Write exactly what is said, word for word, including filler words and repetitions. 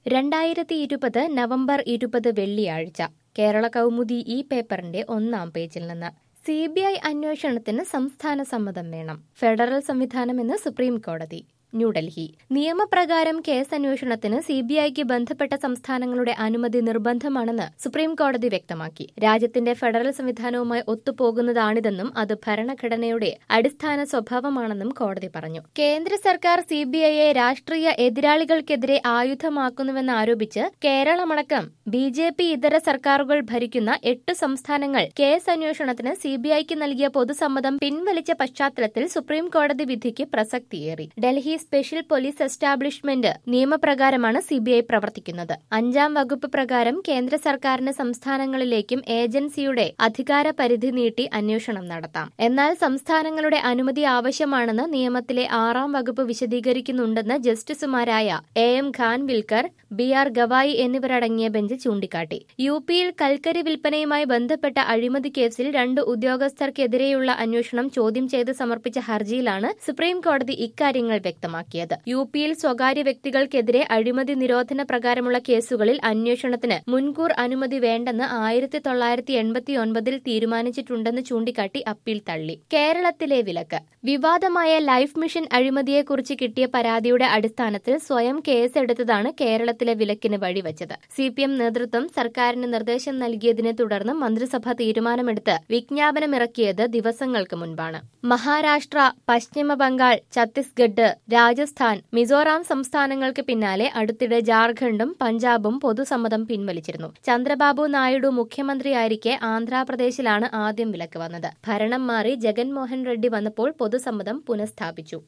രണ്ടായിരത്തി ഇരുപത് നവംബർ ഇരുപത് വെള്ളിയാഴ്ച കേരള കൗമുദി ഈ പേപ്പറിന്റെ ഒന്നാം പേജിൽ നിന്ന് സി ബി ഐ അന്വേഷണത്തിന് സംസ്ഥാന സമ്മതം വേണം. ഫെഡറൽ സംവിധാനമെന്ന് സുപ്രീം കോടതി. ന്യൂഡൽഹി. നിയമപ്രകാരം കേസ് അന്വേഷണത്തിന് സി ബി ഐക്ക് ബന്ധപ്പെട്ട സംസ്ഥാനങ്ങളുടെ അനുമതി നിർബന്ധമാണെന്ന് സുപ്രീം കോടതി വ്യക്തമാക്കി. രാജ്യത്തിന്റെ ഫെഡറൽ സംവിധാനവുമായി ഒത്തുപോകുന്നതാണിതെന്നും അത് ഭരണഘടനയുടെ അടിസ്ഥാന സ്വഭാവമാണെന്നും കോടതി പറഞ്ഞു. കേന്ദ്ര സർക്കാർ സി ബി ഐയെ രാഷ്ട്രീയ എതിരാളികൾക്കെതിരെ ആയുധമാക്കുന്നുവെന്നാരോപിച്ച് കേരളമടക്കം ബി ജെ പി ഇതര സർക്കാരുകൾ ഭരിക്കുന്ന എട്ട് സംസ്ഥാനങ്ങൾ കേസ് അന്വേഷണത്തിന് സി ബി ഐക്ക് നൽകിയ പൊതുസമ്മതം പിൻവലിച്ച പശ്ചാത്തലത്തിൽ സുപ്രീം കോടതി വിധിക്ക് പ്രസക്തിയേറി. ഡൽഹി സ്പെഷ്യൽ പോലീസ് എസ്റ്റാബ്ലിഷ്മെന്റ് നിയമപ്രകാരമാണ് സി ബി ഐ പ്രവർത്തിക്കുന്നത്. അഞ്ചാം വകുപ്പ് പ്രകാരം കേന്ദ്ര സർക്കാരിന് സംസ്ഥാനങ്ങളിലേക്കും ഏജൻസിയുടെ അധികാര പരിധി നീട്ടി അന്വേഷണം നടത്താം. എന്നാൽ സംസ്ഥാനങ്ങളുടെ അനുമതി ആവശ്യമാണെന്ന് നിയമത്തിലെ ആറാം വകുപ്പ് വിശദീകരിക്കുന്നുണ്ടെന്ന് ജസ്റ്റിസുമാരായ A M Khanwilkar, B R Gavai എന്നിവരടങ്ങിയ ബെഞ്ച് ചൂണ്ടിക്കാട്ടി. യു പിയിൽ കൽക്കരി വിൽപ്പനയുമായി ബന്ധപ്പെട്ട അഴിമതി കേസിൽ രണ്ട് ഉദ്യോഗസ്ഥർക്കെതിരെയുള്ള അന്വേഷണം ചോദ്യം ചെയ്ത് സമർപ്പിച്ച ഹർജിയിലാണ് സുപ്രീം കോടതി ഇക്കാര്യങ്ങൾ വ്യക്തമാക്കിയത്. യു പിയിൽ സ്വകാര്യ വ്യക്തികൾക്കെതിരെ അഴിമതി നിരോധന പ്രകാരമുള്ള കേസുകളിൽ അന്വേഷണത്തിന് മുൻകൂർ അനുമതി വേണ്ടെന്ന് ആയിരത്തി തൊള്ളായിരത്തി എൺപത്തി ഒൻപതിൽ തീരുമാനിച്ചിട്ടുണ്ടെന്ന് ചൂണ്ടിക്കാട്ടി അപ്പീൽ തള്ളി. കേരളത്തിലെ വിലക്ക്. വിവാദമായ ലൈഫ് മിഷൻ അഴിമതിയെക്കുറിച്ച് കിട്ടിയ പരാതിയുടെ അടിസ്ഥാനത്തിൽ സ്വയം കേസെടുത്തതാണ് കേരളത്തിലെ വിലക്കിന് വഴിവെച്ചത്. സി പി എം നേതൃത്വം സർക്കാരിന് നിർദ്ദേശം നൽകിയതിനെ തുടർന്ന് മന്ത്രിസഭ തീരുമാനമെടുത്ത് വിജ്ഞാപനമിറക്കിയത് ദിവസങ്ങൾക്ക് മുൻപാണ്. മഹാരാഷ്ട്ര, പശ്ചിമ ബംഗാൾ, ഛത്തീസ്ഗഡ്, രാജസ്ഥാൻ, മിസോറാം സംസ്ഥാനങ്ങൾക്ക് പിന്നാലെ അടുത്തിടെ ജാർഖണ്ഡും പഞ്ചാബും പൊതുസമ്മതം പിൻവലിച്ചിരുന്നു. ചന്ദ്രബാബു നായിഡു മുഖ്യമന്ത്രിയായിരിക്കെ ആന്ധ്രാപ്രദേശിലാണ് ആദ്യം വിലക്ക് വന്നത്. ഭരണം മാറി ജഗൻമോഹൻ റെഡ്ഡി വന്നപ്പോൾ പൊതുസമ്മതം പുനഃസ്ഥാപിച്ചു.